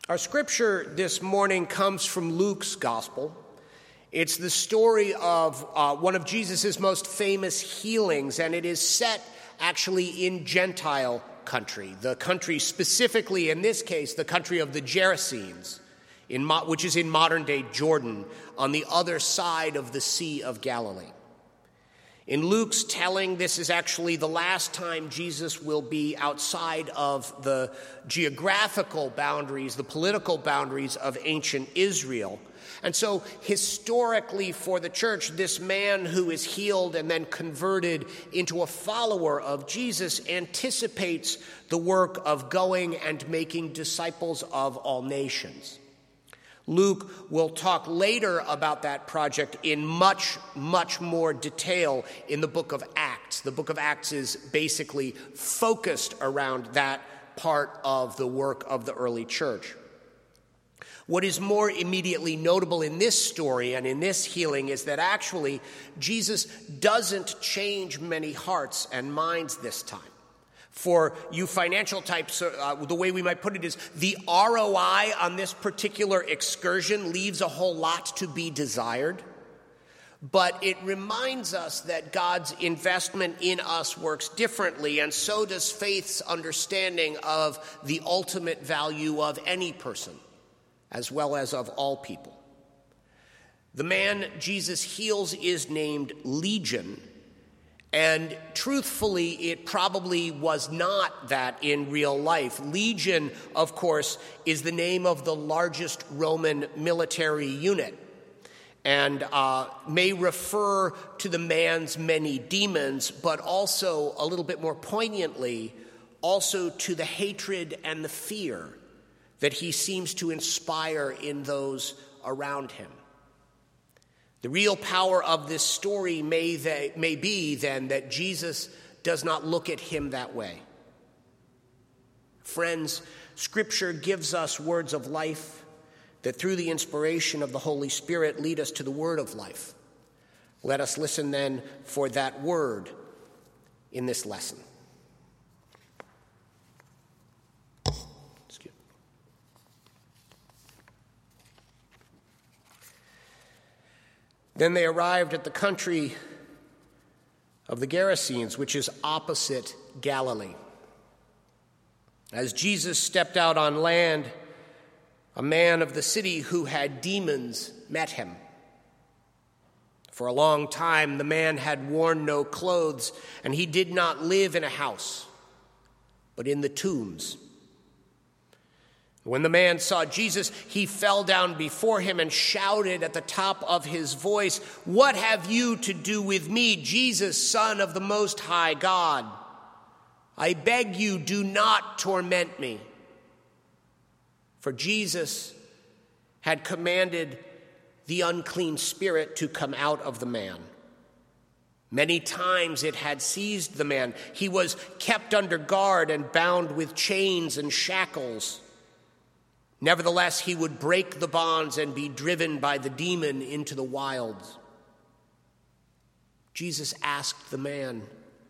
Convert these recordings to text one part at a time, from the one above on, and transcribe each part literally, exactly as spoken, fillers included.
Our scripture this morning comes from Luke's gospel. It's the story of uh, one of Jesus' most famous healings, and it is set actually in Gentile country, the country specifically, in this case, the country of the Gerasenes, in mo- which is in modern-day Jordan, on the other side of the Sea of Galilee. In Luke's telling, this is actually the last time Jesus will be outside of the geographical boundaries, the political boundaries of ancient Israel. And so historically for the church, this man who is healed and then converted into a follower of Jesus anticipates the work of going and making disciples of all nations. Luke will talk later about that project in much, much more detail in the book of Acts. The book of Acts is basically focused around that part of the work of the early church. What is more immediately notable in this story and in this healing is that actually Jesus doesn't change many hearts and minds this time. For you financial types, uh, the way we might put it is the R O I on this particular excursion leaves a whole lot to be desired. But it reminds us that God's investment in us works differently, and so does faith's understanding of the ultimate value of any person, as well as of all people. The man Jesus heals is named Legion. And truthfully, it probably was not that in real life. Legion, of course, is the name of the largest Roman military unit and uh, may refer to the man's many demons, but also, a little bit more poignantly, also to the hatred and the fear that he seems to inspire in those around him. The real power of this story may, they, may be, then, that Jesus does not look at him that way. Friends, Scripture gives us words of life that through the inspiration of the Holy Spirit lead us to the word of life. Let us listen then for that word in this lesson. Then they arrived at the country of the Gerasenes, which is opposite Galilee. As Jesus stepped out on land, a man of the city who had demons met him. For a long time, the man had worn no clothes, and he did not live in a house, but in the tombs. When the man saw Jesus, he fell down before him and shouted at the top of his voice, "What have you to do with me, Jesus, Son of the Most High God? I beg you, do not torment me." For Jesus had commanded the unclean spirit to come out of the man. Many times it had seized the man. He was kept under guard and bound with chains and shackles. Nevertheless, he would break the bonds and be driven by the demon into the wilds. Jesus asked the man,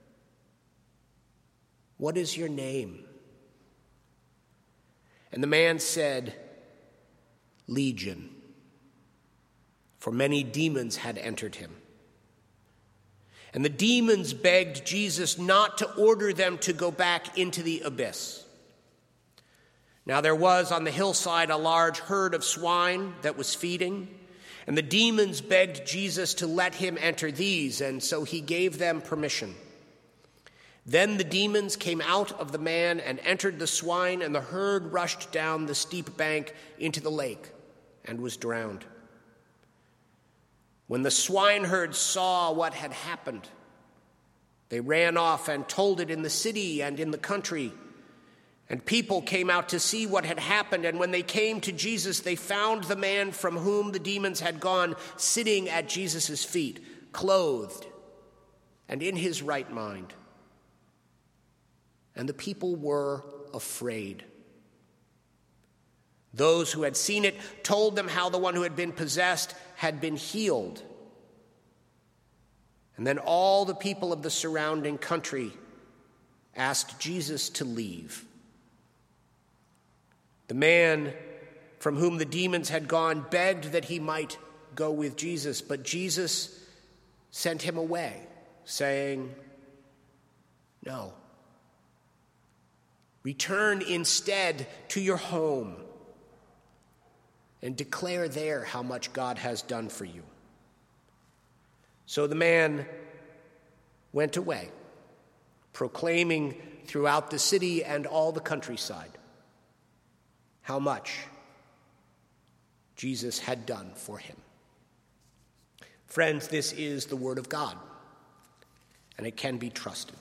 "What is your name?" And the man said, "Legion," for many demons had entered him. And the demons begged Jesus not to order them to go back into the abyss. Now there was on the hillside a large herd of swine that was feeding, and the demons begged Jesus to let him enter these, and so he gave them permission. Then the demons came out of the man and entered the swine, and the herd rushed down the steep bank into the lake and was drowned. When the swineherds saw what had happened, they ran off and told it in the city and in the country. And people came out to see what had happened, and when they came to Jesus, they found the man from whom the demons had gone sitting at Jesus' feet, clothed and in his right mind. And the people were afraid. Those who had seen it told them how the one who had been possessed had been healed. And then all the people of the surrounding country asked Jesus to leave. The man from whom the demons had gone, begged that he might go with Jesus. But Jesus sent him away, saying, "No. Return instead to your home and declare there how much God has done for you." So the man went away, proclaiming throughout the city and all the countryside how much Jesus had done for him. Friends, this is the word of God, and it can be trusted.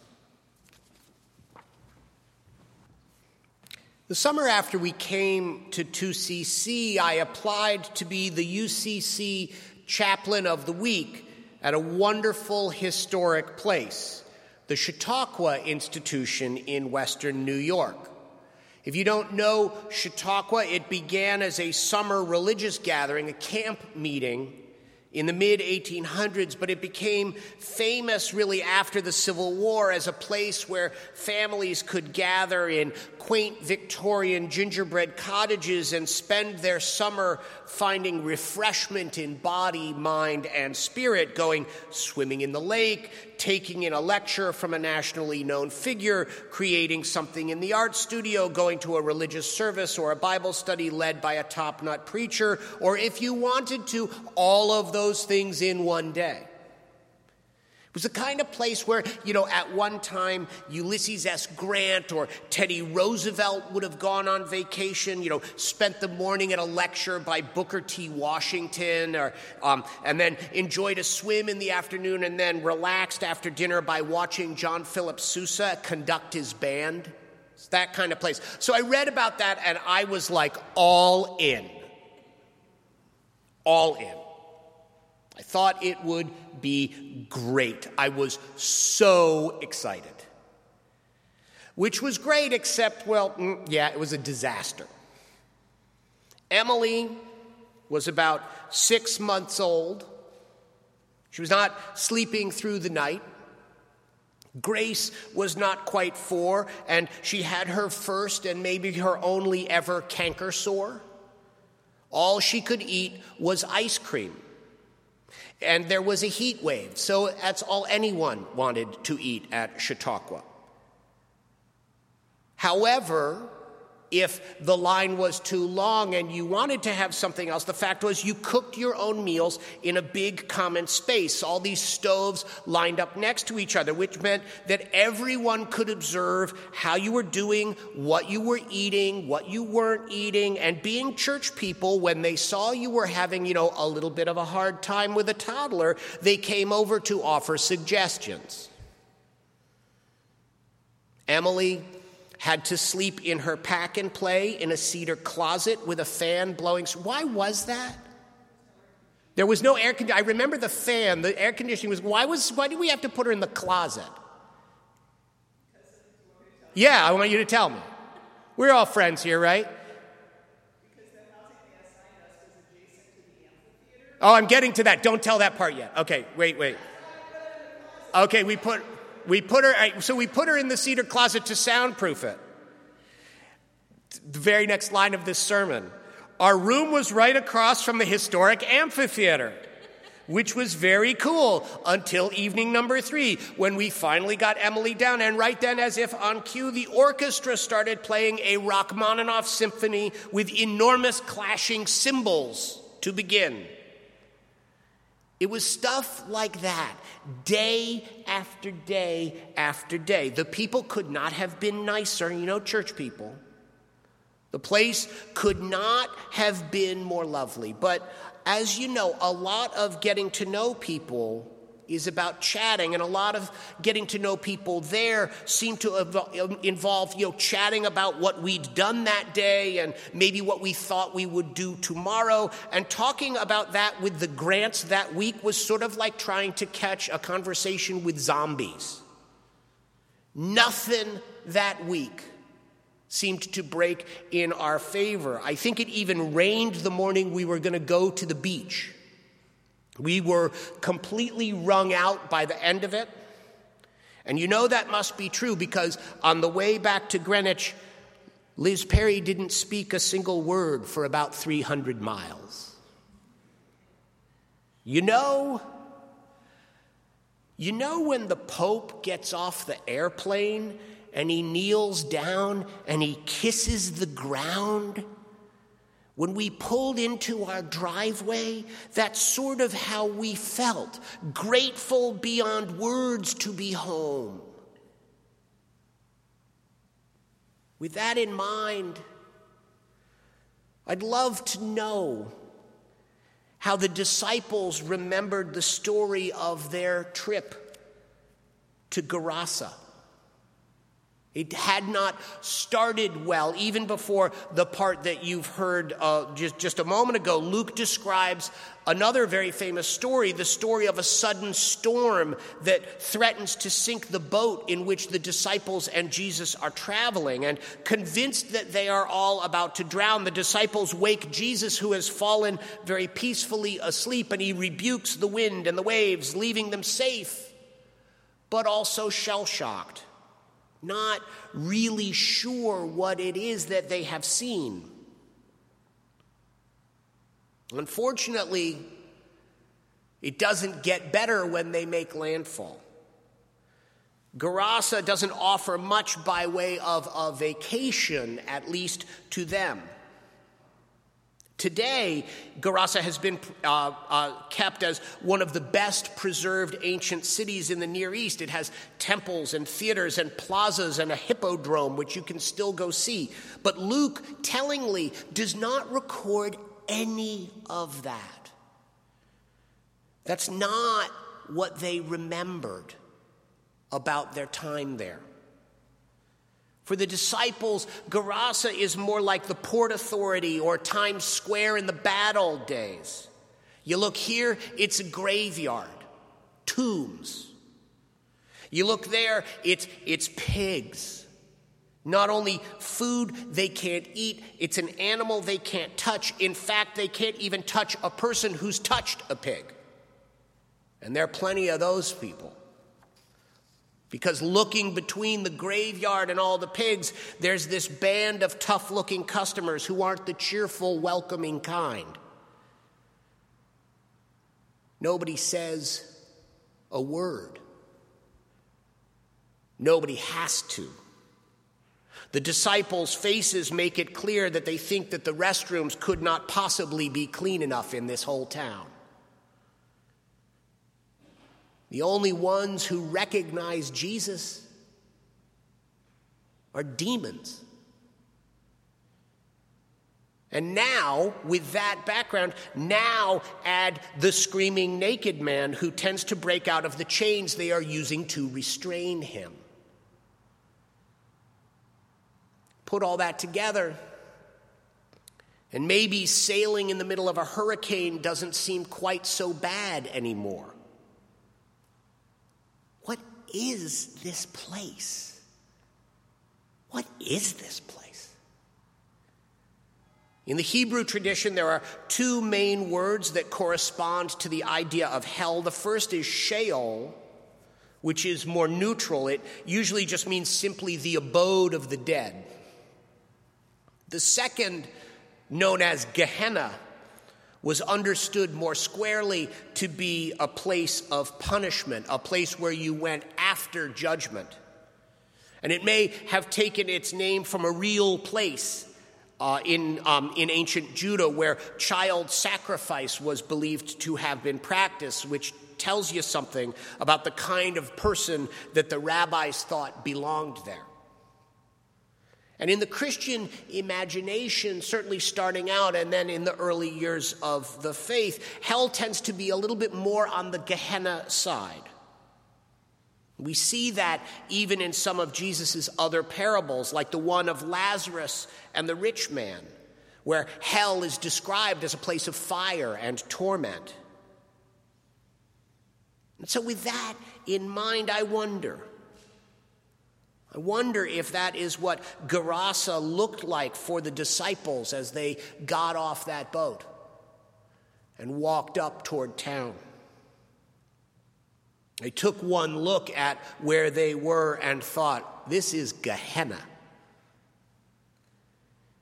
The summer after we came to two C C, I applied to be the U C C chaplain of the week at a wonderful historic place, the Chautauqua Institution in Western New York. If you don't know Chautauqua, it began as a summer religious gathering, a camp meeting in the mid eighteen hundreds, but it became famous really after the Civil War as a place where families could gather in quaint Victorian gingerbread cottages and spend their summer finding refreshment in body, mind, and spirit, going swimming in the lake, taking in a lecture from a nationally known figure, creating something in the art studio, going to a religious service or a Bible study led by a top-notch preacher, or if you wanted to, all of those things in one day. It was the kind of place where, you know, at one time Ulysses S. Grant or Teddy Roosevelt would have gone on vacation, you know, spent the morning at a lecture by Booker T. Washington, or um, and then enjoyed a swim in the afternoon and then relaxed after dinner by watching John Philip Sousa conduct his band. It's that kind of place. So I read about that and I was like all in. All in. I thought it would be great. I was so excited. Which was great, except, well, yeah, it was a disaster. Emily was about six months old. She was not sleeping through the night. Grace was not quite four, and she had her first and maybe her only ever canker sore. All she could eat was ice cream. And there was a heat wave, so that's all anyone wanted to eat at Chautauqua. However, if the line was too long and you wanted to have something else, the fact was you cooked your own meals in a big common space, all these stoves lined up next to each other, which meant that everyone could observe how you were doing, what you were eating, what you weren't eating, and being church people, when they saw you were having, you know, a little bit of a hard time with a toddler, they came over to offer suggestions. Emily had to sleep in her pack and play in a cedar closet with a fan blowing. Why was that? There was no air conditioning. I remember the fan, the air conditioning was, why was, why did we have to put her in the closet? Yeah, I want you to tell me. We're all friends here, right? Oh, I'm getting to that. Don't tell that part yet. Okay, wait, wait. Okay, we put... We put her, so we put her in the cedar closet to soundproof it. The very next line of this sermon. Our room was right across from the historic amphitheater, which was very cool until evening number three, when we finally got Emily down. And right then, as if on cue, the orchestra started playing a Rachmaninoff symphony with enormous clashing cymbals to begin. It was stuff like that, day after day after day. The people could not have been nicer, you know, church people. The place could not have been more lovely. But as you know, a lot of getting to know people is about chatting, and a lot of getting to know people there seemed to involve, you know, chatting about what we'd done that day and maybe what we thought we would do tomorrow. And talking about that with the Grants that week was sort of like trying to catch a conversation with zombies. Nothing that week seemed to break in our favor. I think it even rained the morning we were going to go to the beach. We were completely wrung out by the end of it. And you know that must be true because on the way back to Greenwich, Liz Perry didn't speak a single word for about three hundred miles. You know, you know when the Pope gets off the airplane and he kneels down and he kisses the ground? When we pulled into our driveway, that's sort of how we felt, grateful beyond words to be home. With that in mind, I'd love to know how the disciples remembered the story of their trip to Gerasa. It had not started well, even before the part that you've heard uh, just, just a moment ago. Luke describes another very famous story, the story of a sudden storm that threatens to sink the boat in which the disciples and Jesus are traveling. And convinced that they are all about to drown, the disciples wake Jesus, who has fallen very peacefully asleep, and he rebukes the wind and the waves, leaving them safe, but also shell-shocked, not really sure what it is that they have seen. Unfortunately, it doesn't get better when they make landfall. Gerasa doesn't offer much by way of a vacation, at least to them. Today, Gerasa has been uh, uh, kept as one of the best preserved ancient cities in the Near East. It has temples and theaters and plazas and a hippodrome, which you can still go see. But Luke, tellingly, does not record any of that. That's not what they remembered about their time there. For the disciples, Gerasa is more like the Port Authority or Times Square in the bad old days. You look here, it's a graveyard, tombs. You look there, it's, it's pigs. Not only food they can't eat, it's an animal they can't touch. In fact, they can't even touch a person who's touched a pig. And there are plenty of those people. Because looking between the graveyard and all the pigs, there's this band of tough-looking customers who aren't the cheerful, welcoming kind. Nobody says a word. Nobody has to. The disciples' faces make it clear that they think that the restrooms could not possibly be clean enough in this whole town. The only ones who recognize Jesus are demons. And now, with that background, now add the screaming naked man who tends to break out of the chains they are using to restrain him. Put all that together, and maybe sailing in the middle of a hurricane doesn't seem quite so bad anymore. What is this place? What is this place? In the Hebrew tradition, there are two main words that correspond to the idea of hell. The first is Sheol, which is more neutral. It usually just means simply the abode of the dead. The second, known as Gehenna, was understood more squarely to be a place of punishment, a place where you went after judgment. And it may have taken its name from a real place uh, in, um, in ancient Judah where child sacrifice was believed to have been practiced, which tells you something about the kind of person that the rabbis thought belonged there. And in the Christian imagination, certainly starting out and then in the early years of the faith, hell tends to be a little bit more on the Gehenna side. We see that even in some of Jesus' other parables, like the one of Lazarus and the rich man, where hell is described as a place of fire and torment. And so with that in mind, I wonder, I wonder if that is what Gerasa looked like for the disciples as they got off that boat and walked up toward town. They took one look at where they were and thought, this is Gehenna.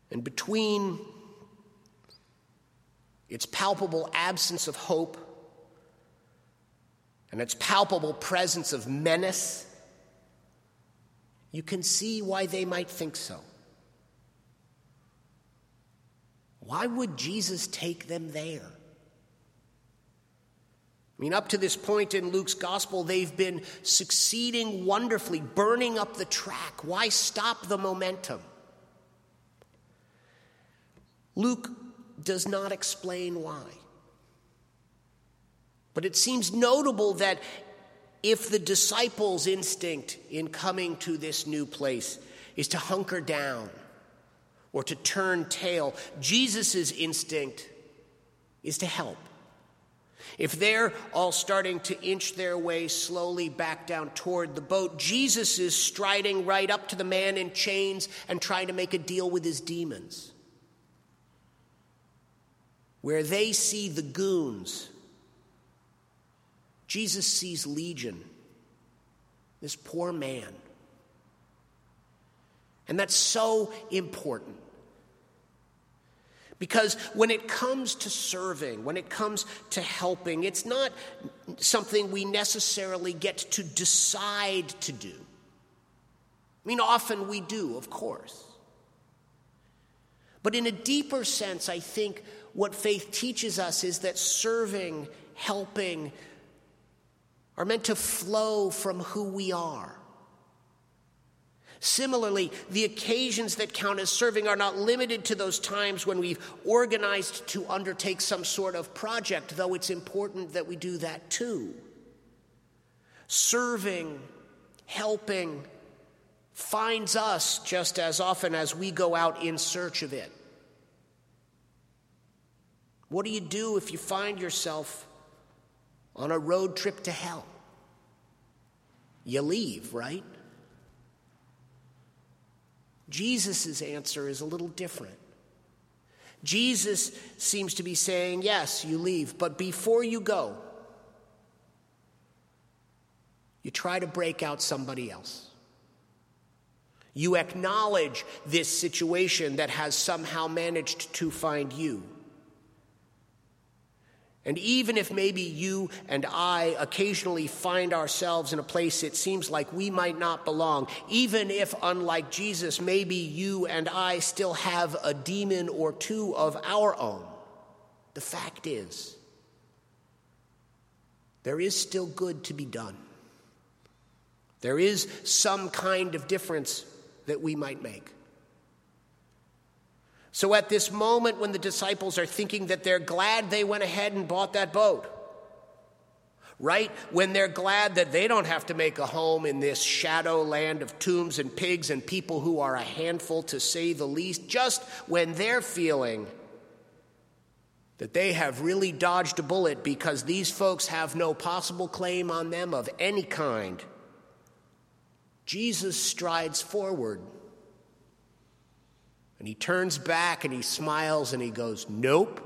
And between its palpable absence of hope and its palpable presence of menace, you can see why they might think so. Why would Jesus take them there? I mean, up to this point in Luke's gospel, they've been succeeding wonderfully, burning up the track. Why stop the momentum? Luke does not explain why. But it seems notable that if the disciples' instinct in coming to this new place is to hunker down or to turn tail, Jesus' instinct is to help. If they're all starting to inch their way slowly back down toward the boat, Jesus is striding right up to the man in chains and trying to make a deal with his demons. Where they see the goons, Jesus sees Legion, this poor man. And that's so important. Because when it comes to serving, when it comes to helping, it's not something we necessarily get to decide to do. I mean, often we do, of course. But in a deeper sense, I think what faith teaches us is that serving, helping, are meant to flow from who we are. Similarly, the occasions that count as serving are not limited to those times when we've organized to undertake some sort of project, though it's important that we do that too. Serving, helping, finds us just as often as we go out in search of it. What do you do if you find yourself on a road trip to hell? You leave, right? Jesus' answer is a little different. Jesus seems to be saying, yes, you leave, but before you go, you try to break out somebody else. You acknowledge this situation that has somehow managed to find you. And even if maybe you and I occasionally find ourselves in a place it seems like we might not belong, even if, unlike Jesus, maybe you and I still have a demon or two of our own, the fact is, there is still good to be done. There is some kind of difference that we might make. So at this moment when the disciples are thinking that they're glad they went ahead and bought that boat, right? When they're glad that they don't have to make a home in this shadow land of tombs and pigs and people who are a handful to say the least, just when they're feeling that they have really dodged a bullet because these folks have no possible claim on them of any kind, Jesus strides forward. And he turns back and he smiles and he goes, nope.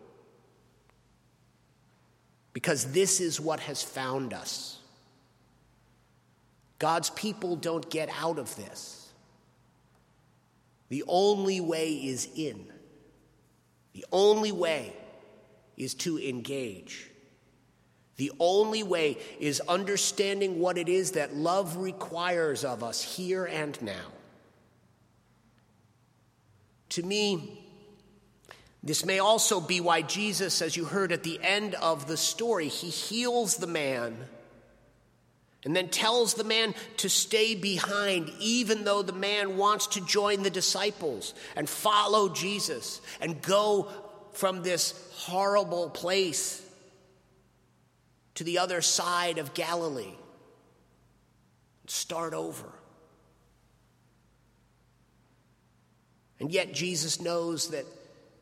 Because this is what has found us. God's people don't get out of this. The only way is in. The only way is to engage. The only way is understanding what it is that love requires of us here and now. To me, this may also be why Jesus, as you heard at the end of the story, he heals the man and then tells the man to stay behind, even though the man wants to join the disciples and follow Jesus and go from this horrible place to the other side of Galilee and start over. And yet Jesus knows that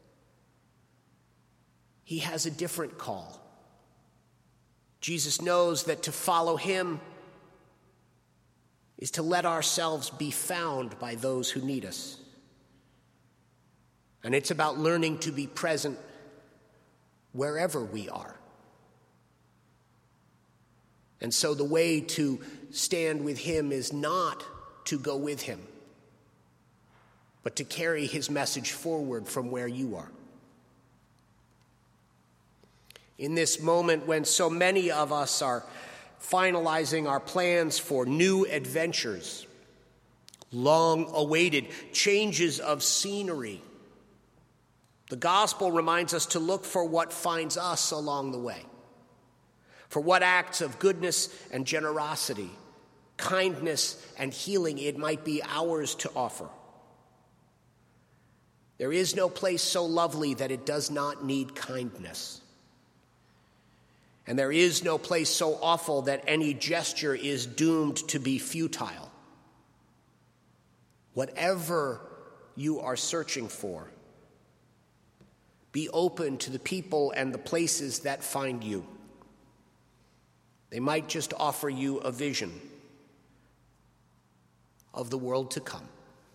he has a different call. Jesus knows that to follow him is to let ourselves be found by those who need us. And it's about learning to be present wherever we are. And so the way to stand with him is not to go with him, but to carry his message forward from where you are. In this moment when so many of us are finalizing our plans for new adventures, long-awaited changes of scenery, the gospel reminds us to look for what finds us along the way, for what acts of goodness and generosity, kindness and healing it might be ours to offer. There is no place so lovely that it does not need kindness. And there is no place so awful that any gesture is doomed to be futile. Whatever you are searching for, be open to the people and the places that find you. They might just offer you a vision of the world to come.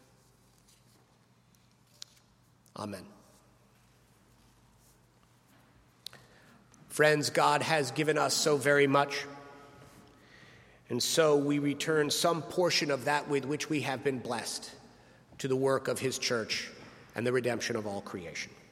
Amen. Friends, God has given us so very much, and so we return some portion of that with which we have been blessed to the work of his church and the redemption of all creation.